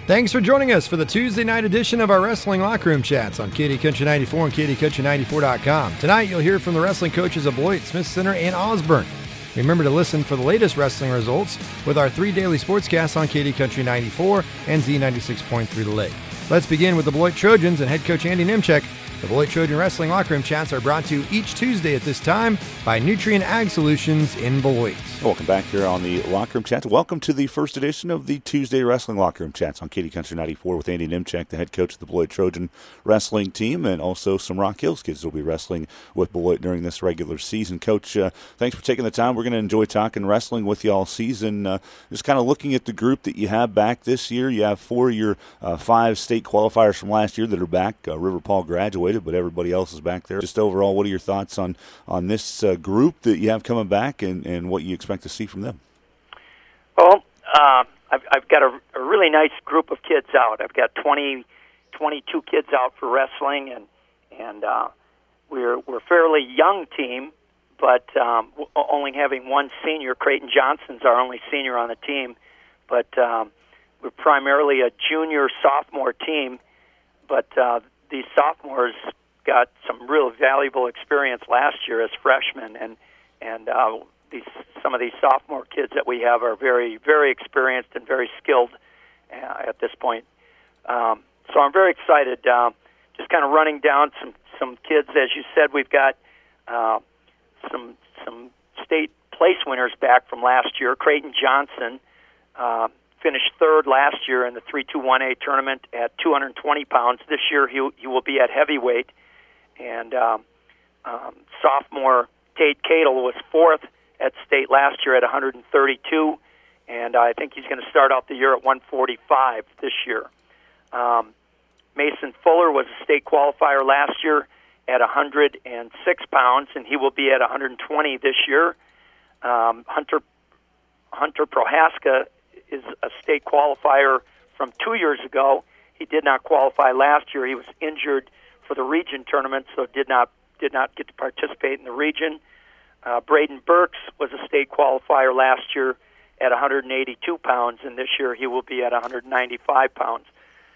Thanks for joining us for the Tuesday night edition of our Wrestling Locker Room Chats on KD Country 94 and KDCountry94.com. Tonight, you'll hear from the wrestling coaches of Beloit, Smith Center, and Osborne. Remember to listen for the latest wrestling results with our 3 daily sportscasts on KD Country 94 and Z96.3 The Lake. Let's begin with the Beloit Trojans and head coach Andy Nimchek. The Beloit Trojan Wrestling Locker Room Chats are brought to you each Tuesday at this time by Nutrien Ag Solutions in Beloit. Welcome back here on the Locker Room Chats. Welcome to the first edition of the Tuesday Wrestling Locker Room Chats on KD Country 94 with Andy Nimchek, the head coach of the Beloit Trojan wrestling team, and also some Rock Hills kids will be wrestling with Beloit during this regular season. Coach, thanks for taking the time. We're going to enjoy talking wrestling with you all season. Just kind of looking at the group that you have back this year. You have 4 of your 5 state qualifiers from last year that are back. River Paul graduated, but everybody else is back there. Just overall, what are your thoughts on this group that you have coming back and what you expect to see from them? Well, I've got a really nice group of kids out. I've got 22 kids out for wrestling, and we're a fairly young team, but only having one senior. Creighton Johnson's our only senior on the team, but we're primarily a junior-sophomore team, but these sophomores got some real valuable experience last year as freshmen, and some of these sophomore kids that we have are very, very experienced and very skilled at this point. So I'm very excited. Just kind of running down some kids, as you said, we've got some state place winners back from last year. Creighton Johnson finished third last year in the 321A tournament at 220 pounds. This year he will be at heavyweight. And sophomore Tate Cadle was fourth at state last year at 132, and I think he's going to start out the year at 145 this year. Mason Fuller was a state qualifier last year at 106 pounds, and he will be at 120 this year. Hunter Prohaska is a state qualifier from 2 years ago. He did not qualify last year. He was injured for the region tournament, so did not get to participate in the region. Braden Burks was a state qualifier last year at 182 pounds, and this year he will be at 195 pounds.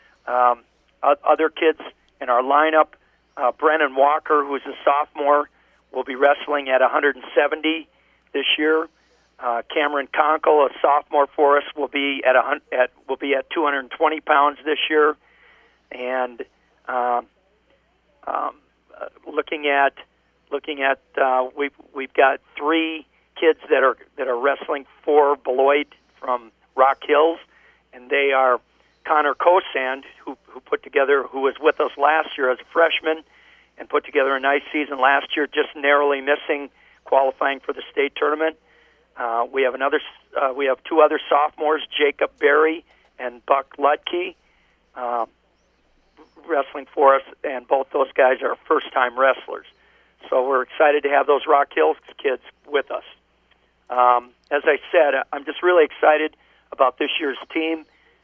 Other kids in our lineup, Brennan Walker, who's a sophomore, will be wrestling at 170 this year. Cameron Conkle, a sophomore for us, will be at 220 pounds this year, and we've got 3 kids that are wrestling for Beloit from Rock Hills, and they are Connor Kosand, who was with us last year as a freshman and put together a nice season last year, just narrowly missing qualifying for the state tournament. We have 2 other sophomores, Jacob Berry and Buck Lutke, wrestling for us, and both those guys are first-time wrestlers. So we're excited to have those Rock Hills kids with us. As I said, I'm just really excited about this year's team.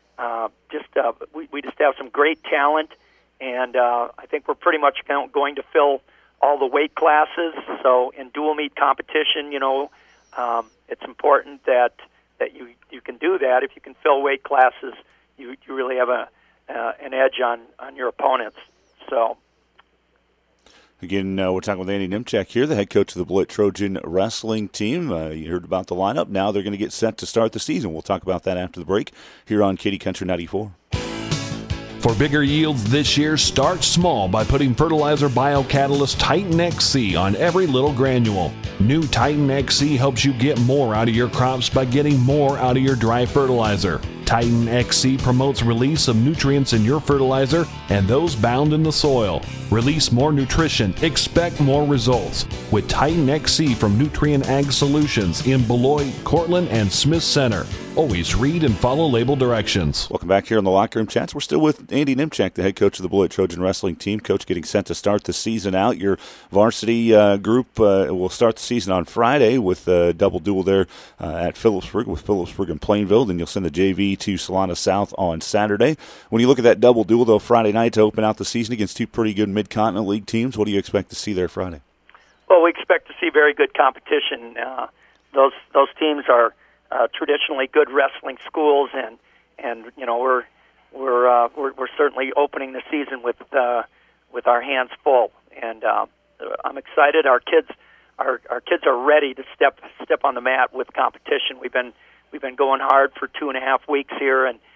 We just have some great talent, and I think we're pretty much going to fill all the weight classes. So in dual meet competition, it's important that you can do that. If you can fill weight classes, you really have an edge on your opponents. So. Again, we're talking with Andy Nimchek here, the head coach of the Beloit Trojan wrestling team. You heard about the lineup. Now they're going to get set to start the season. We'll talk about that after the break here on KD Country 94. For bigger yields this year, start small by putting fertilizer biocatalyst Titan XC on every little granule. New Titan XC helps you get more out of your crops by getting more out of your dry fertilizer. Titan XC promotes release of nutrients in your fertilizer and those bound in the soil. Release more nutrition, expect more results. With Titan XC from Nutrien Ag Solutions in Beloit, Cortland, and Smith Center. Always read and follow label directions. Welcome back here on the Locker Room Chats. We're still with Andy Nimchek, the head coach of the Beloit Trojan wrestling team. Coach, getting set to start the season out. Your varsity group will start the season on Friday with a double duel there at Phillipsburg with Phillipsburg and Plainville. Then you'll send the JV to Solana South on Saturday. When you look at that double duel, though, Friday night to open out the season against 2 pretty good Mid-Continent League teams, what do you expect to see there Friday? Well, we expect to see very good competition. Those teams are traditionally good wrestling schools, and we're we're certainly opening the season with our hands full, and I'm excited. Our kids are ready to step on the mat with competition. We've been going hard for 2.5 weeks here, and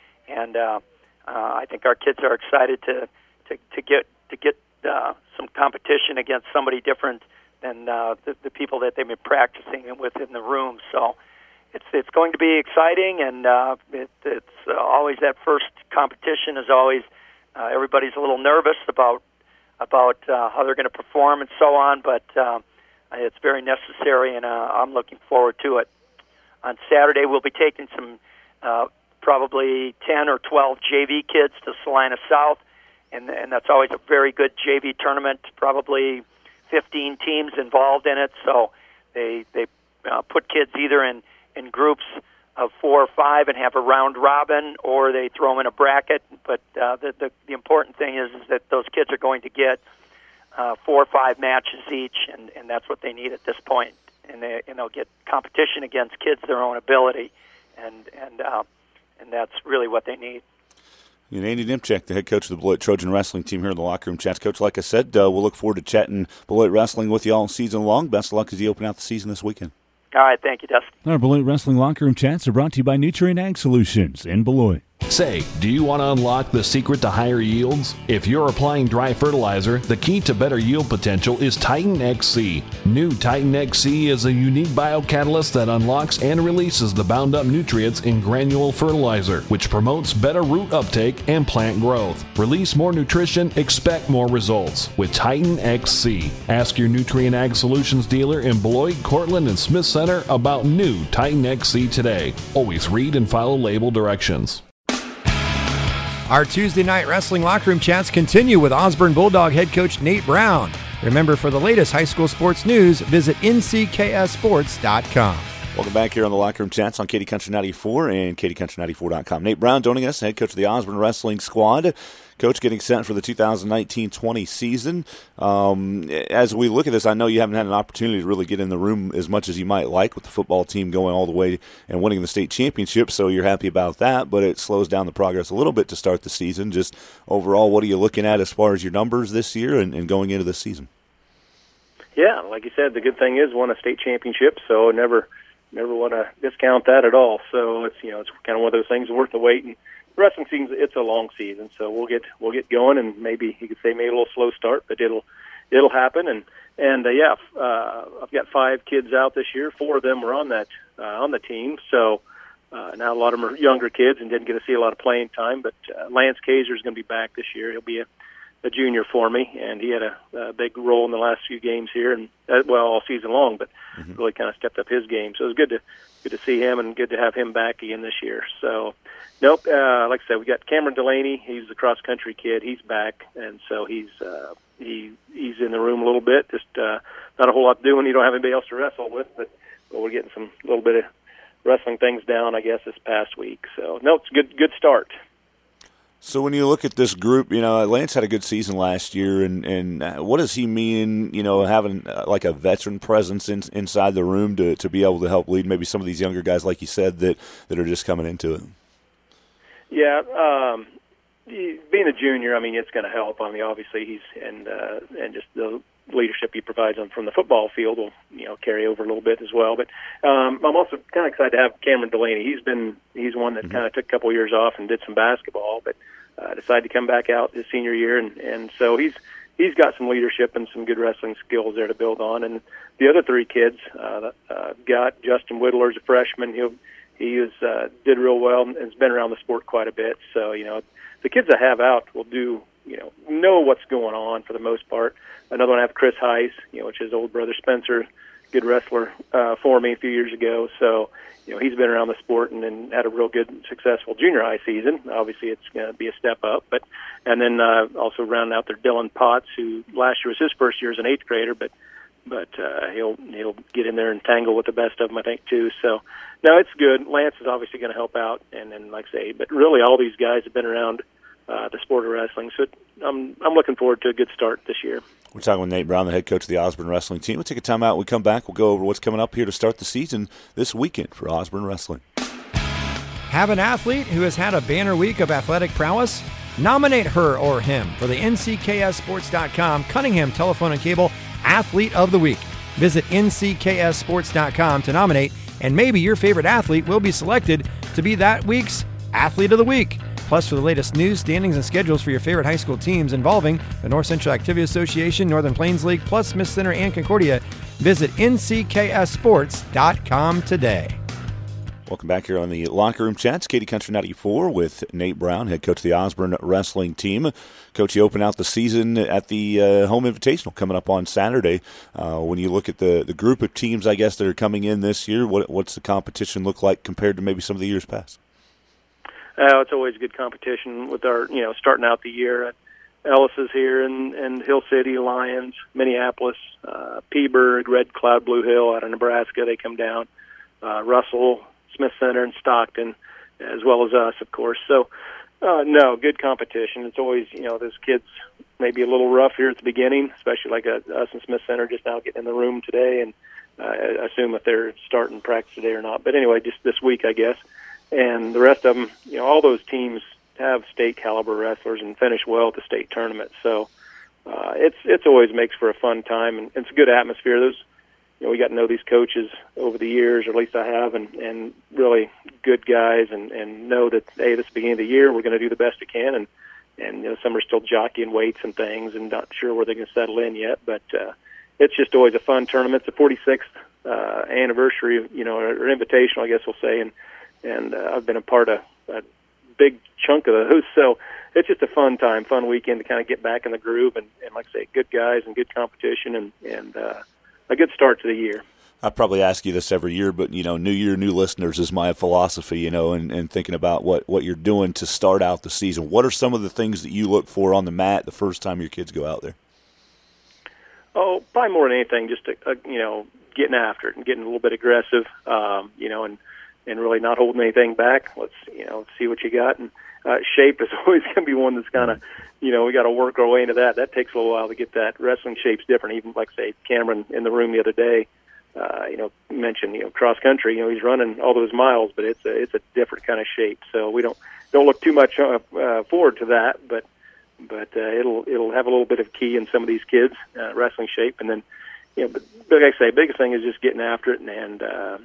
I think our kids are excited to get some competition against somebody different than the people that they've been practicing with in the room. So it's going to be exciting, and it's always that first competition is always everybody's a little nervous about how they're going to perform and so on, but it's very necessary, and I'm looking forward to it. On Saturday, we'll be taking some probably 10 or 12 JV kids to Salina South, and that's always a very good JV tournament, probably 15 teams involved in it, so they put kids either in groups of 4 or 5 and have a round robin, or they throw them in a bracket. But the important thing is that those kids are going to get 4 or 5 matches each, and that's what they need at this point. And they'll get competition against kids their own ability, and that's really what they need. And Andy Nimchek, the head coach of the Beloit Trojan Wrestling team here in the locker room chats. Coach, like I said, we'll look forward to chatting Beloit Wrestling with you all season long. Best of luck as you open out the season this weekend. All right, thank you, Dustin. Our Beloit Wrestling Locker Room Chats are brought to you by Nutrient Ag Solutions in Beloit. Say, do you want to unlock the secret to higher yields? If you're applying dry fertilizer, the key to better yield potential is Titan XC. New Titan XC is a unique biocatalyst that unlocks and releases the bound up nutrients in granule fertilizer, which promotes better root uptake and plant growth. Release more nutrition, expect more results with Titan XC. Ask your Nutrient Ag Solutions dealer in Beloit, Cortland, and Smith Center about new Titan XC today. Always read and follow label directions. Our Tuesday night wrestling locker room chats continue with Osborne Bulldog head coach Nate Brown. Remember, for the latest high school sports news, visit ncksports.com. Welcome back here on the Locker Room Chats on Katy Country 94 and katycountry94.com. Nate Brown joining us, head coach of the Osborne Wrestling Squad. Coach, getting set for the 2019-20 season. As we look at this, I know you haven't had an opportunity to really get in the room as much as you might like with the football team going all the way and winning the state championship, so you're happy about that, but it slows down the progress a little bit to start the season. Just overall, what are you looking at as far as your numbers this year and going into this season? Yeah, like you said, the good thing is won a state championship, so never want to discount that at all. So it's it's kind of one of those things worth the wait. And the wrestling season, it's a long season, so we'll get going, and maybe you could say maybe a little slow start, but it'll happen. And I've got 5 kids out this year. 4 of them were on the team. So now a lot of them are younger kids and didn't get to see a lot of playing time. But Lance Kaiser is going to be back this year. He'll be a junior for me, and he had a big role in the last few games here, and all season long, but really kind of stepped up his game. So it was good to see him, and good to have him back again this year. So, like I said, we got Cameron Delaney. He's the cross country kid. He's back, and so he's in the room a little bit. Just not a whole lot to do when you don't have anybody else to wrestle with, but we're getting some little bit of wrestling things down, I guess, this past week. So it's a good start. So when you look at this group, Lance had a good season last year, and what does he mean, having like a veteran presence inside the room to be able to help lead maybe some of these younger guys, like you said, that are just coming into it? Yeah, being a junior, it's going to help. Obviously he's and just the leadership he provides from the football field will carry over a little bit as well. But I'm also kind of excited to have Cameron Delaney. He's one that kind of took a couple years off and did some basketball, but decided to come back out his senior year, and so he's got some leadership and some good wrestling skills there to build on. And the other 3 kids got Justin Whittler as a freshman. He did real well and has been around the sport quite a bit. So the kids I have out will do know what's going on for the most part. Another one I have Chris Heiss, which is his old brother Spencer, good wrestler for me a few years ago. So he's been around the sport and had a real good, successful junior high season. Obviously, it's going to be a step up. And then also rounding out there, Dylan Potts, who last year was his first year as an 8th grader, but he'll get in there and tangle with the best of them, I think, too. So, no, it's good. Lance is obviously going to help out, and then, like I say, but really all these guys have been around the sport of wrestling. So I'm looking forward to a good start this year. We're talking with Nate Brown, the head coach of the Osborne Wrestling team. We'll take a time out. When we come back, we'll go over what's coming up here to start the season this weekend for Osborne Wrestling. Have an athlete who has had a banner week of athletic prowess? Nominate her or him for the NCKSSports.com Cunningham Telephone and Cable Athlete of the Week. Visit NCKSSports.com to nominate, and maybe your favorite athlete will be selected to be that week's Athlete of the Week. Plus, for the latest news, standings, and schedules for your favorite high school teams involving the North Central Activity Association, Northern Plains League, plus Smith Center and Concordia, visit NCKSSports.com today. Welcome back here on the Locker Room Chats. Katy Country 94 with Nate Brown, head coach of the Osborne wrestling team. Coach, you open out the season at the Home Invitational coming up on Saturday. When you look at the group of teams, I guess, that are coming in this year, what's the competition look like compared to maybe some of the years past? It's always good competition with our, starting out the year. Ellis is here, and Hill City, Lions, Minneapolis, Peaburg, Red Cloud, Blue Hill out of Nebraska. They come down. Russell, Smith Center, and Stockton, as well as us, of course. So, no, good competition. It's always, those kids may be a little rough here at the beginning, especially like us and Smith Center just now getting in the room today, and I assume if they're starting practice today or not. But anyway, just this week, I guess. And the rest of them, all those teams have state caliber wrestlers and finish well at the state tournament. So it's always makes for a fun time, and it's a good atmosphere. Those, we got to know these coaches over the years, or at least I have, and really good guys, and know that, hey, this is the beginning of the year, we're going to do the best we can, and some are still jockeying weights and things and not sure where they're going to settle in yet, but it's just always a fun tournament. It's the 46th anniversary, or invitational, I guess we'll say, and I've been a part of a big chunk of those, so it's just a fun time, fun weekend to kind of get back in the groove, and like I say, good guys and good competition, and a good start to the year. I probably ask you this every year, but, new year, new listeners is my philosophy, and thinking about what you're doing to start out the season. What are some of the things that you look for on the mat the first time your kids go out there? Oh, probably more than anything, just, getting after it and getting a little bit aggressive, and really not holding anything back. Let's, see what you got. And shape is always going to be one that's kind of, we got to work our way into that. That takes a little while to get that. Wrestling shape's different. Even, like, say, Cameron in the room the other day, mentioned, cross country, he's running all those miles, but it's a different kind of shape. So we don't look too much forward to that, but it'll have a little bit of key in some of these kids, wrestling shape. And then, but like I say, biggest thing is just getting after it and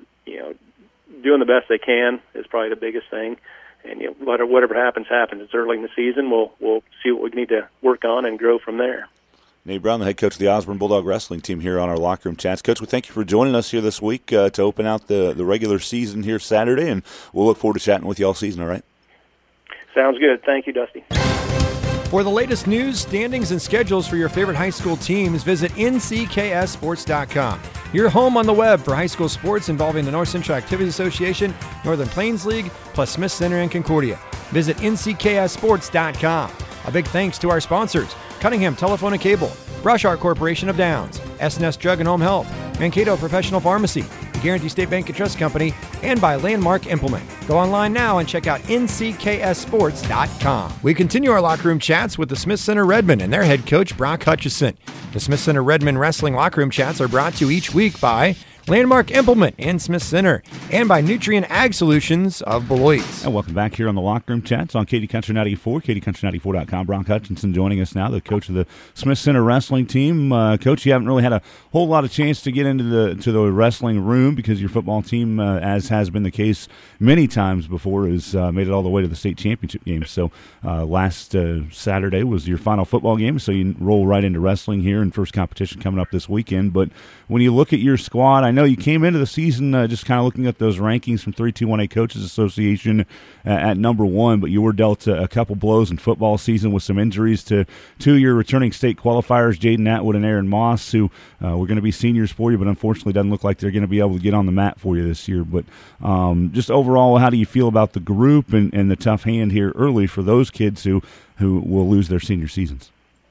doing the best they can is probably the biggest thing. And whatever happens. It's early in the season. We'll see what we need to work on and grow from there. Nate Brown, the head coach of the Osborne Bulldog Wrestling team here on our Locker Room Chats. Coach, we thank you for joining us here this week to open out the regular season here Saturday, and we'll look forward to chatting with you all season, all right? Sounds good. Thank you, Dusty. For the latest news, standings, and schedules for your favorite high school teams, visit NCKSSports.com. Your home on the web for high school sports involving the North Central Activity Association, Northern Plains League, plus Smith Center and Concordia. Visit NCKSSports.com. A big thanks to our sponsors, Cunningham Telephone and Cable, Brush Art Corporation of Downs, S&S Drug and Home Health, Mankato Professional Pharmacy, the Guarantee State Bank and Trust Company, and by Landmark Implement. Go online now and check out NCKSSports.com. We continue our locker room chats with the Smith Center Redmen and their head coach, Brock Hutchison. The Smith Center Redmen Wrestling Locker Room Chats are brought to you each week by Landmark Implement in Smith Center, and by Nutrien Ag Solutions of Beloit. And welcome back here on the Locker Room Chats on Katy Country 94, KatyCountry94.com. Brock Hutchinson joining us now, the coach of the Smith Center wrestling team. Coach, you haven't really had a whole lot of chance to get into the wrestling room because your football team, as has been the case many times before, has made it all the way to the state championship game. So last Saturday was your final football game, so you roll right into wrestling here and first competition coming up this weekend. But when you look at your squad, I know you came into the season just kind of looking at those rankings from 3-2-1A Coaches Association at number one, but you were dealt a couple blows in football season with some injuries to two of your returning state qualifiers, Jaden Atwood and Aaron Moss, who were going to be seniors for you, but unfortunately doesn't look like they're going to be able to get on the mat for you this year. But just overall, how do you feel about the group and the tough hand here early for those kids who will lose their senior seasons?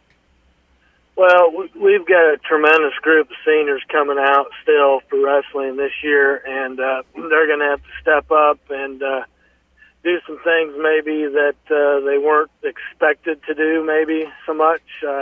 Well, we've got a tremendous group of seniors coming out still for wrestling this year, and they're going to have to step up and do some things maybe that they weren't expected to do maybe so much.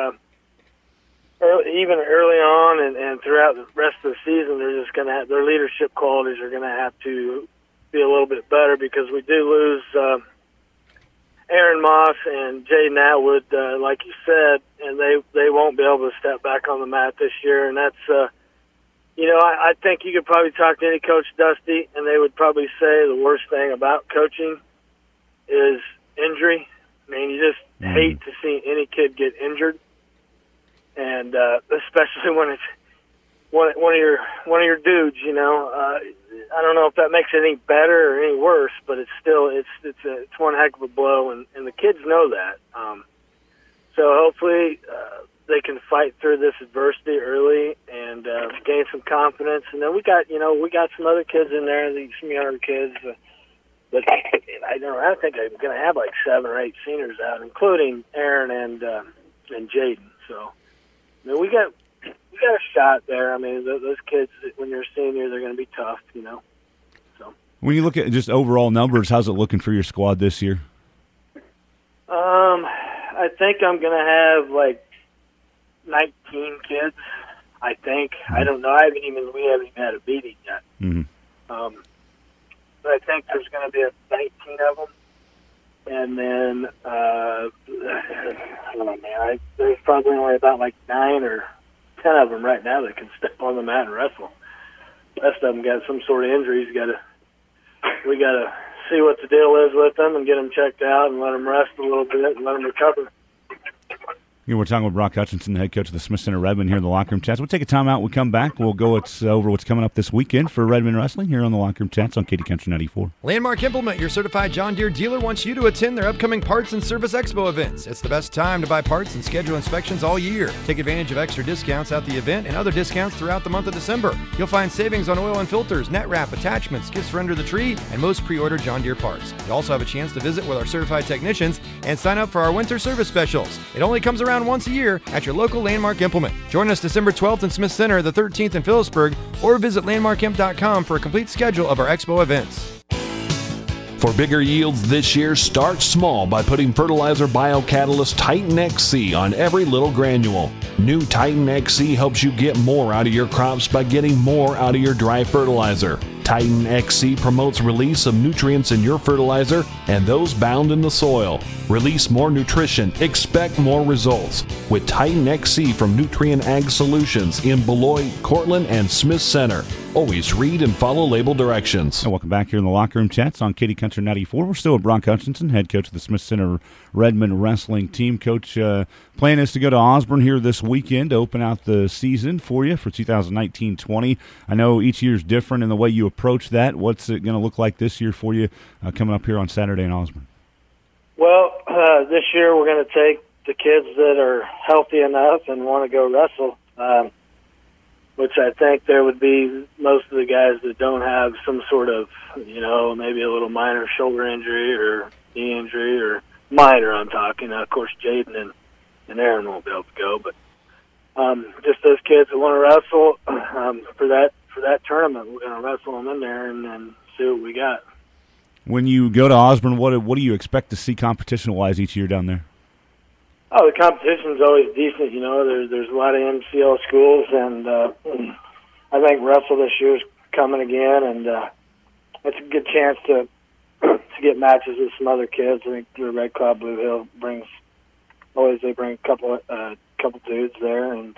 Even early on and throughout the rest of the season, they're just going to have, their leadership qualities are going to have to be a little bit better because we do lose Aaron Moss and Jaden Atwood, like you said, and they won't be able to step back on the mat this year. And that's, I think you could probably talk to any coach, Dusty, and they would probably say the worst thing about coaching is injury. I mean, you just hate to see any kid get injured, and especially when it's one of your dudes. I don't know if that makes it any better or any worse, but it's still it's one heck of a blow, and the kids know that. So hopefully they can fight through this adversity early and gain some confidence. And then we got some other kids in there, some younger kids. But I think I'm going to have like 7 or 8 seniors out, including Aaron and Jaden. So we got a shot there. I mean, those kids, when you're a senior, they're going to be tough, So when you look at just overall numbers, how's it looking for your squad this year? I think I'm going to have like 19 kids. I think. I don't know. We haven't even had a meeting yet. Mm-hmm. But I think there's going to be 19 of them. And then, I don't know, man, there's probably only about like 9 or 10 of them right now that can step on the mat and wrestle. The rest of them got some sort of injuries. We got to see what the deal is with them and get them checked out and let them rest a little bit and let them recover. We're talking with Brock Hutchinson, the head coach of the Smith Center Redmond here in the Locker Room Chats. We'll take a time out. We'll come back. We'll go over what's coming up this weekend for Redmond Wrestling here on the Locker Room Chats on Katy Country 94. Landmark Implement, your certified John Deere dealer, wants you to attend their upcoming Parts and Service Expo events. It's the best time to buy parts and schedule inspections all year. Take advantage of extra discounts at the event and other discounts throughout the month of December. You'll find savings on oil and filters, net wrap, attachments, gifts for under the tree, and most pre-ordered John Deere parts. You also have a chance to visit with our certified technicians and sign up for our winter service specials. It only comes around once a year at your local Landmark Implement. Join us December 12th in Smith Center, the 13th in Phillipsburg, or visit landmarkimp.com for a complete schedule of our expo events. For bigger yields this year, start small by putting fertilizer biocatalyst Titan XC on every little granule. New Titan XC helps you get more out of your crops by getting more out of your dry fertilizer. Titan XC promotes release of nutrients in your fertilizer and those bound in the soil. Release more nutrition, expect more results. With Titan XC from Nutrien Ag Solutions in Beloit, Cortland, and Smith Center. Always read and follow label directions. And welcome back here in the Locker Room Chats on Katy Country 94. We're still with Brock Hutchinson, head coach of the Smith Center Redmond Wrestling team. Coach, plan is to go to Osborne here this weekend to open out the season for you for 2019-20. I know each year is different in the way you approach that. What's it going to look like this year for you coming up here on Saturday in Osborne? Well, this year we're going to take the kids that are healthy enough and want to go wrestle, which I think there would be most of the guys that don't have some sort of, maybe a little minor shoulder injury or knee injury or minor, I'm talking. Of course, Jaden and Aaron won't be able to go, but just those kids that want to wrestle for that tournament, we're going to wrestle them in there and then see what we got. When you go to Osborne, what do you expect to see competition-wise each year down there? Oh, the competition's always decent. There's a lot of MCL schools, and I think Russell this year's coming again, and it's a good chance to get matches with some other kids. I think the Red Cloud Blue Hill they bring a couple dudes there, and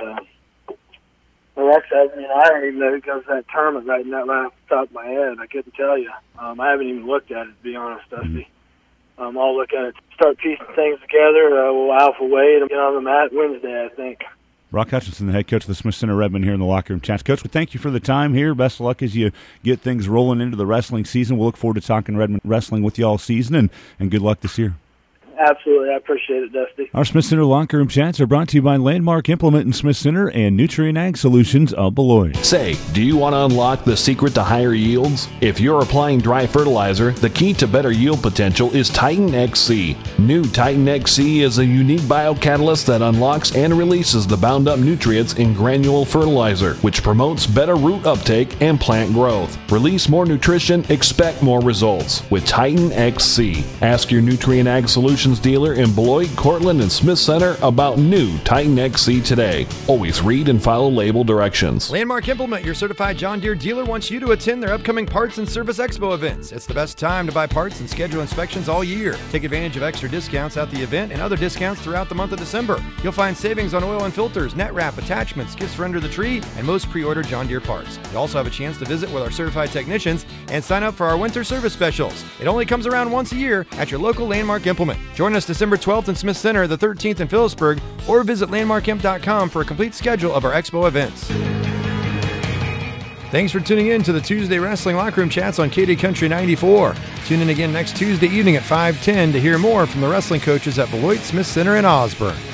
the rest of them, I don't even know who goes to that tournament right now off the top of my head. I couldn't tell you. I haven't even looked at it, to be honest, Dusty. I'll look at it, start piecing things together. We'll alpha weight and get on the mat Wednesday, I think. Brock Hutchinson, the head coach of the Smith Center Redmond here in the Locker Room Chats. Coach, we thank you for the time here. Best of luck as you get things rolling into the wrestling season. We'll look forward to talking Redmond wrestling with you all season, and good luck this year. Absolutely. I appreciate it, Dusty. Our Smith Center Locker Room Chats are brought to you by Landmark Implement in Smith Center and Nutrien Ag Solutions of Beloit. Say, do you want to unlock the secret to higher yields? If you're applying dry fertilizer, the key to better yield potential is Titan XC. New Titan XC is a unique biocatalyst that unlocks and releases the bound up nutrients in granule fertilizer, which promotes better root uptake and plant growth. Release more nutrition, expect more results with Titan XC. Ask your Nutrien Ag Solutions Communications dealer in Beloit, Cortland, and Smith Center about new Titan XC today. Always read and follow label directions. Landmark Implement, your certified John Deere dealer, wants you to attend their upcoming Parts and Service Expo events. It's the best time to buy parts and schedule inspections all year. Take advantage of extra discounts at the event and other discounts throughout the month of December. You'll find savings on oil and filters, net wrap, attachments, gifts for under the tree, and most pre-ordered John Deere parts. You also have a chance to visit with our certified technicians and sign up for our winter service specials. It only comes around once a year at your local Landmark Implement. Join us December 12th in Smith Center, the 13th in Phillipsburg, or visit landmarkimp.com for a complete schedule of our expo events. Thanks for tuning in to the Tuesday Wrestling Locker Room Chats on KD Country 94. Tune in again next Tuesday evening at 5:10 to hear more from the wrestling coaches at Beloit, Smith Center, and Osborne.